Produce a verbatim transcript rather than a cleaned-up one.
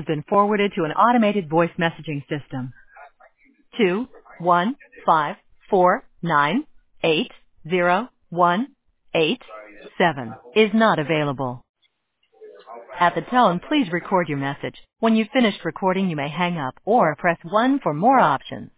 been forwarded to an automated voice messaging system. Two one five four nine eight zero one eight seven is not available. At the tone, please record your message. When you've finished recording, you may hang up or press one for more options.